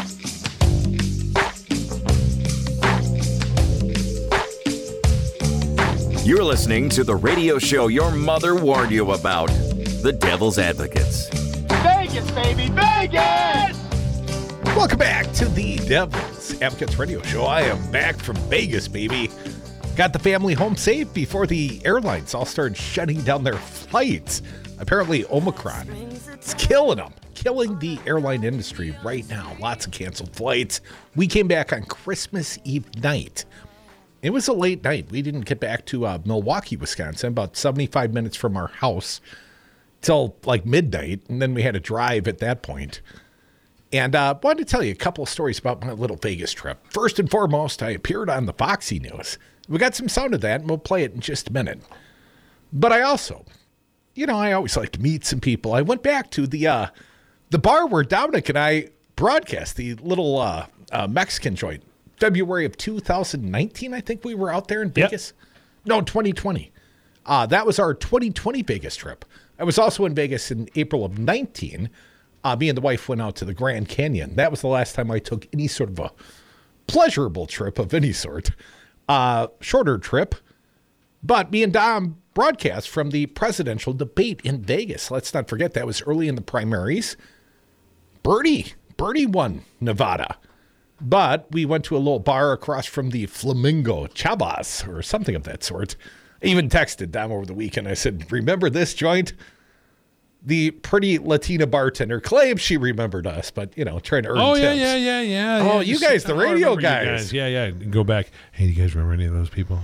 You're listening to the radio show your mother warned you about, The Devil's Advocates. Vegas, baby, Vegas! Welcome back to the Devil's Advocates radio show. I am back from Vegas, baby. Got the family home safe before the airlines all started shutting down their flights. Apparently, Omicron, it's killing them, killing the airline industry right now. Lots of canceled flights. We came back on Christmas Eve night. It was a late night. We didn't get back to Milwaukee, Wisconsin, about 75 minutes from our house till like midnight, and then we had to drive at that point. And I wanted to tell you a couple of stories about my little Vegas trip. First and foremost, I appeared on the Foxy News. We got some sound of that, and we'll play it in just a minute. But I also, I always like to meet some people. I went back to the bar where Dominic and I broadcast, the little Mexican joint. February of 2019, I think we were out there in Vegas. Yep. No, 2020. That was our 2020 Vegas trip. I was also in Vegas in April of 19. Me and the wife went out to the Grand Canyon. That was the last time I took any sort of a pleasurable trip of any sort. Shorter trip. But me and Dom broadcast from the presidential debate in Vegas. Let's not forget that was early in the primaries. Bernie won Nevada. But we went to a little bar across from the Flamingo Chavas or something of that sort. I even texted Dom over the weekend. I said, remember this joint? The pretty Latina bartender claims she remembered us, but, trying to earn tips. Yeah. Oh, you guys, the radio guys. Yeah. Go back. Hey, do you guys remember any of those people?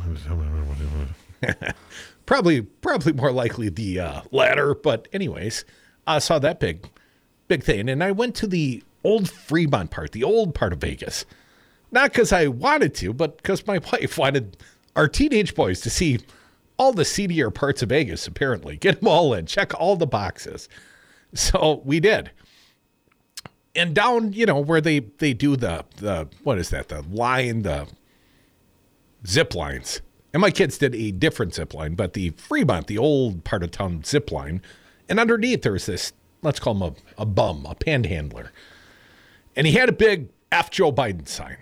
Probably more likely the latter. But anyways, I saw that big thing. And I went to the old Fremont part, the old part of Vegas. Not because I wanted to, but because my wife wanted our teenage boys to see all the seedier parts of Vegas, apparently. Get them all in, check all the boxes. So we did. And down, where they do the what is that, the line, the zip lines. And my kids did a different zip line, but the Fremont, the old part of town zip line. And underneath there's this, let's call him a bum, a panhandler. And he had a big F. Joe Biden sign.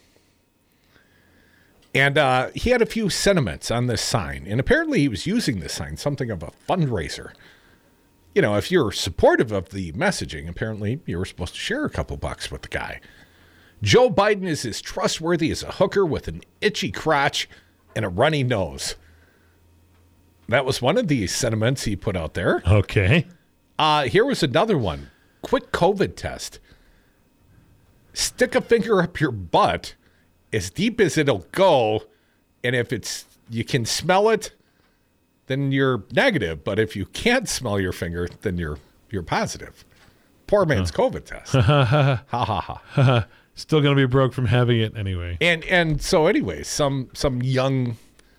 And he had a few sentiments on this sign. And apparently he was using this sign, something of a fundraiser. If you're supportive of the messaging, apparently you were supposed to share a couple bucks with the guy. Joe Biden is as trustworthy as a hooker with an itchy crotch and a runny nose. That was one of the sentiments he put out there. Okay. Here was another one. Quick COVID test. Stick a finger up your butt as deep as it'll go, and if you can smell it, then you're negative. But if you can't smell your finger, then you're positive. Poor man's COVID test. Ha ha ha. Still gonna be broke from having it anyway. And so anyway, some young,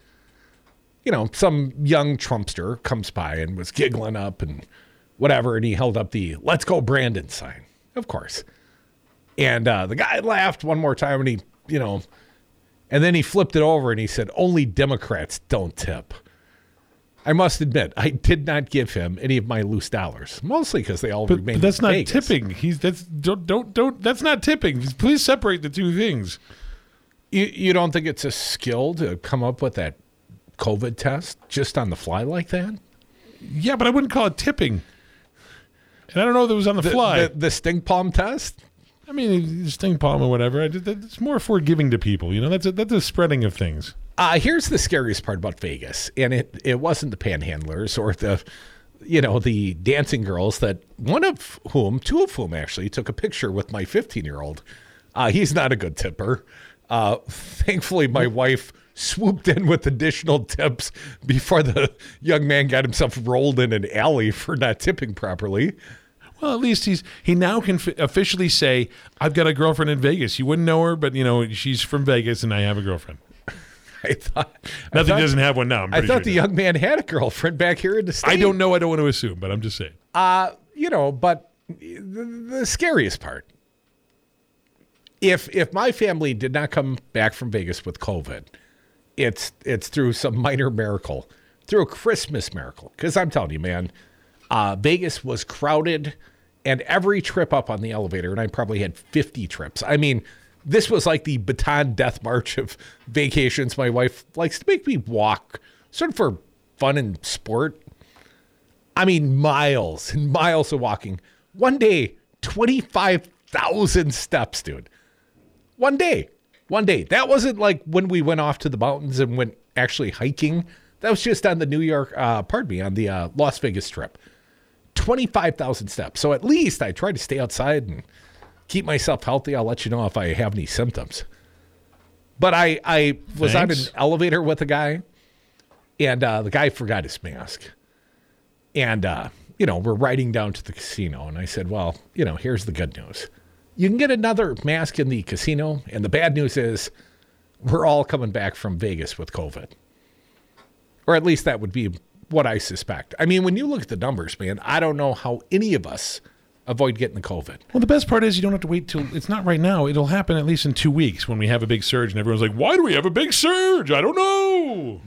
some young Trumpster comes by and was giggling up and whatever, and he held up the "Let's Go Brandon" sign, of course. And the guy laughed one more time, and he, and then he flipped it over and he said, "Only Democrats don't tip." I must admit, I did not give him any of my loose dollars, mostly because they all remained. But that's not Vegas. tipping. Don't. That's not tipping. Please separate the two things. You don't think it's a skill to come up with that COVID test just on the fly like that? Yeah, but I wouldn't call it tipping. And I don't know if it was on the fly. The stink palm test? I mean, sting palm or whatever. It's more for giving to people. That's a spreading of things. Here's the scariest part about Vegas, and it wasn't the panhandlers or the dancing girls two of whom actually took a picture with my 15-year-old. He's not a good tipper. Thankfully, my wife swooped in with additional tips before the young man got himself rolled in an alley for not tipping properly. Well, at least he now can officially say, "I've got a girlfriend in Vegas." You wouldn't know her, but she's from Vegas, and I have a girlfriend. Nothing doesn't have one now. I thought the young man had a girlfriend back here in the state. I don't know. I don't want to assume, but I'm just saying. But the scariest part, if my family did not come back from Vegas with COVID, it's through some minor miracle, through a Christmas miracle. Because I'm telling you, man, Vegas was crowded And every trip up on the elevator, and I probably had 50 trips. I mean, this was like the Bataan death march of vacations. My wife likes to make me walk, sort of for fun and sport. I mean, miles and miles of walking. One day, 25,000 steps, dude. One day. That wasn't like when we went off to the mountains and went actually hiking. That was just on the on the Las Vegas trip. 25,000 steps. So at least I try to stay outside and keep myself healthy. I'll let you know if I have any symptoms. But I was on an elevator with a guy, and the guy forgot his mask. And, we're riding down to the casino, and I said, well, here's the good news. You can get another mask in the casino, and the bad news is we're all coming back from Vegas with COVID. Or at least that would be what I suspect. I mean, when you look at the numbers, man, I don't know how any of us avoid getting the COVID. Well, the best part is you don't have to wait till it's not right now. It'll happen at least in 2 weeks when we have a big surge, and everyone's like, why do we have a big surge? I don't know.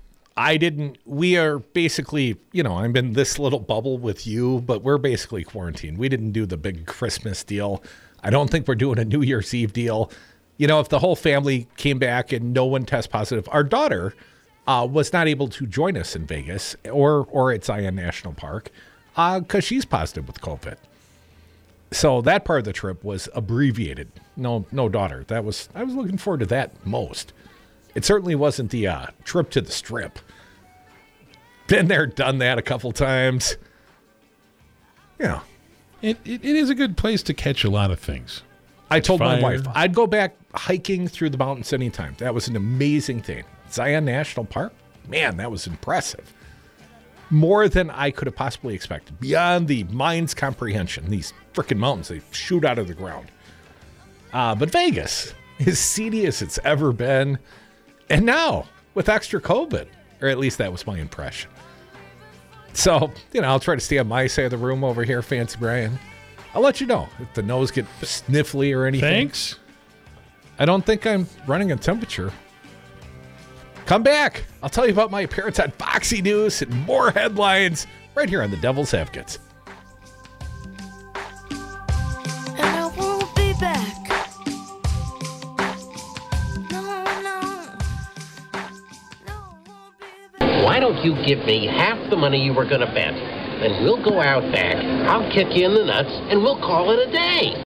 We are basically, I'm in this little bubble with you, but we're basically quarantined. We didn't do the big Christmas deal. I don't think we're doing a New Year's Eve deal. If the whole family came back and no one tests positive, our daughter was not able to join us in Vegas or at Zion National Park because she's positive with COVID. So that part of the trip was abbreviated. No daughter. I was looking forward to that most. It certainly wasn't the trip to the Strip. Been there, done that a couple times. Yeah. It is a good place to catch a lot of things. I told my wife I'd go back hiking through the mountains anytime. That was an amazing thing. Zion National Park, man, that was impressive. More than I could have possibly expected. Beyond the mind's comprehension. These freaking mountains, they shoot out of the ground. But Vegas, as seedy as it's ever been. And now, with extra COVID. Or at least that was my impression. So, I'll try to stay on my side of the room over here, Fancy Brian. I'll let you know if the nose gets sniffly or anything. Thanks. I don't think I'm running a temperature. Come back. I'll tell you about my appearance on Foxy News and more headlines right here on the Devil's Advocates. And I won't be back. Why don't you give me half the money you were going to bet? Then we'll go out back, I'll kick you in the nuts, and we'll call it a day.